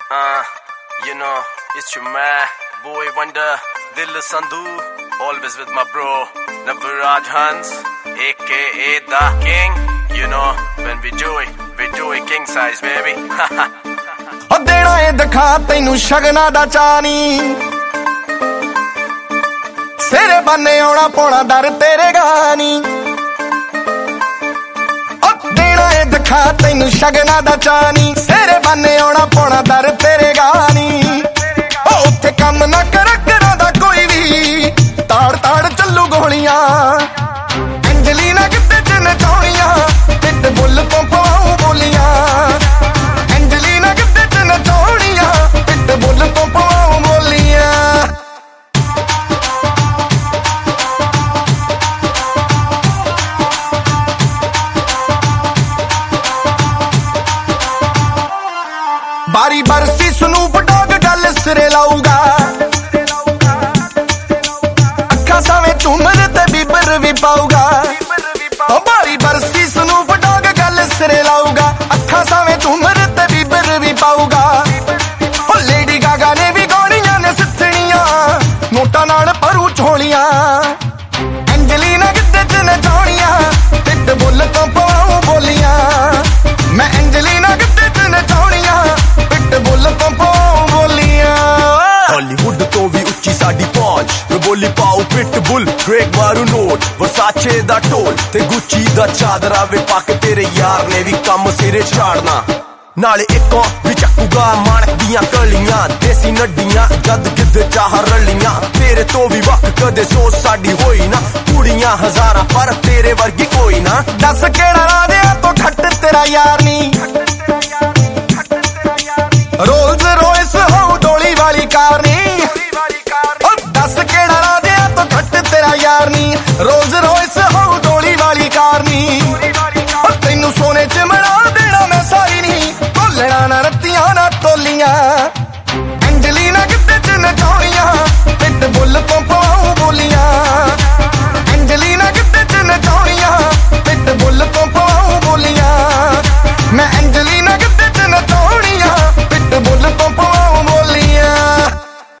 You know, it's your man, boy wonder, Dil Sandhu, always with my bro, Navaraj Hans, aka The King. You know, when we do it king size, baby. O dena e dikha tenu shagna da chaani, sere banne auna pauna dar tere gaani. O dena e dikha tenu shagna da chaani, sere banne auna pauna dar tere gaani. O utte kam na kara da koi vi, taad challu goliyan. Angelina kitte ch nachauniyan, pitbull to paau boliyan. Angelina kitte ch nachauniyan, pitbull to paau boliyan. बारी बरसी Snoop Dogg गल सिरे लाऊगा, अखा सावे झूमर ते Bieber भी पाऊगा. ओ बारी बरसी स्नूप डॉग गल सिरे लाऊगा, अखा सावे झूमर ते बीबर भी पाऊगा. ओ लेडी गागा ने भी गौड़ियां ने सिथणियां, नोटा नाल भरू झोलियां. एंजलीना गिद्दे च नचाउणियां, पिटबुल तो पवाऊं बोलियां. मैं एंजलीना गिद्दे च नचाउणियां, पिटबुल तो पवाऊं बोलियां. हॉलीवुड तो भी उच्ची साडी पहुंच, मैं बोली पाऊ पिटबुल, ड्रेक मारू नोट, वर्साचे दा टोल ते गुच्ची दा चादरा वे पाके तेरे यार ने भी कम सिरे चाड़ना. नाले इकों भी चक्कूगा माणक दियां कलियां, देसी नड्डियां जद गिद्ध चाह रलियां. तेरे तो भी वक्त कदे सोच साडी होई ना, कुड़ियां हजारां पर तेरे वर्गी कोई ना. दस केड़ा राधे तो घट तेरा यार नी.